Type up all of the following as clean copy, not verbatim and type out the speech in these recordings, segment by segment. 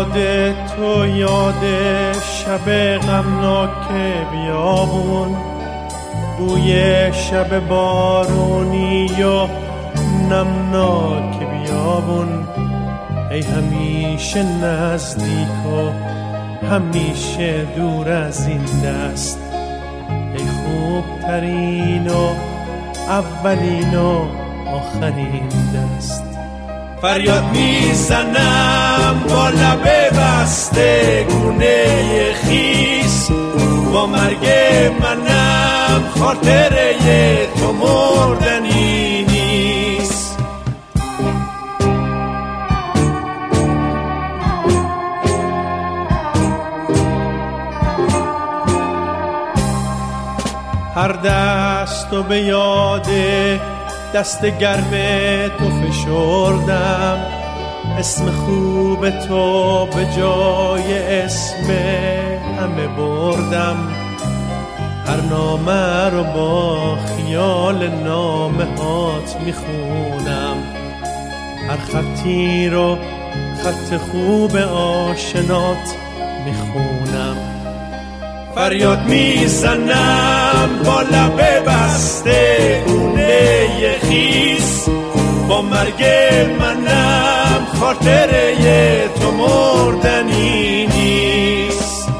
یاد تو، یاد شب غمناک بیابون، بوی شب بارونی و نمناک بیابون. ای همیشه نزدیک و همیشه دور از این دست، ای خوب ترین و اولین و آخرین دست. فریاد میزنم با لب بسته گونه خیس، با مرگ منم خاطره تو مردنی نیست. هر دست و به یاد دست گرم تو فشردم، اسم خوب تو به جای اسم همه بردم. هر نامه رو با خیال نامه هات میخونم، هر خطی رو خط خوب آشنات میخونم. فریاد میزنم با لب بسته گونه خیس، با مرگ منم خاطره تو مردنی نیست.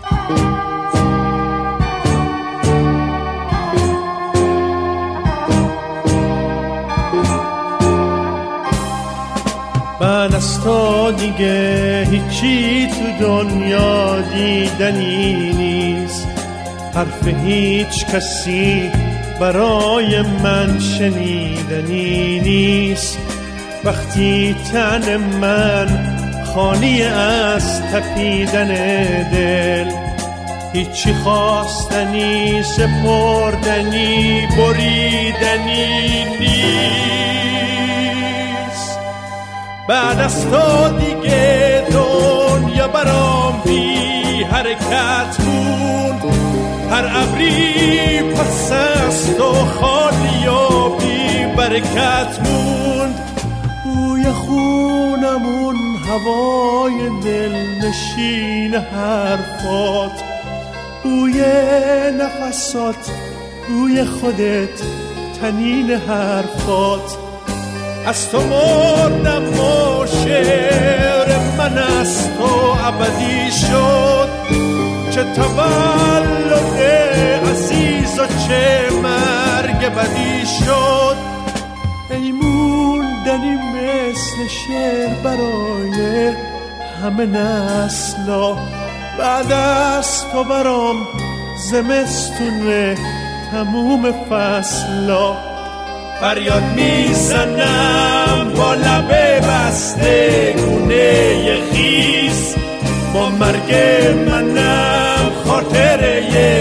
من از تو دیگه هیچی تو دنیا دیدنی نیست، حرف هیچ کسی برای من شنیدنی نیست. وقتی تن من خالی از تپیدن دل، هیچی خواستنی سپردنی بریدنی نیست. بعد از تو دیگه دنیا برام بی حرکت بود، هر ابری پس از تو خالی و بی برکت موند. بوی خونمون، هوای دلنشین حرفات، بوی نفسات، بوی خودت، تنین حرفات. از تو مردم و شعر من از تو ابدی شد، چه تولد عزیز و چه مرگ بدی شد. ای موندنی مثل شعر برای همه نسلا، بعد از تو برام زمستون تموم فصلا. فریاد میزنم با لب بسته گونه خیس، با مرگ منم خاطره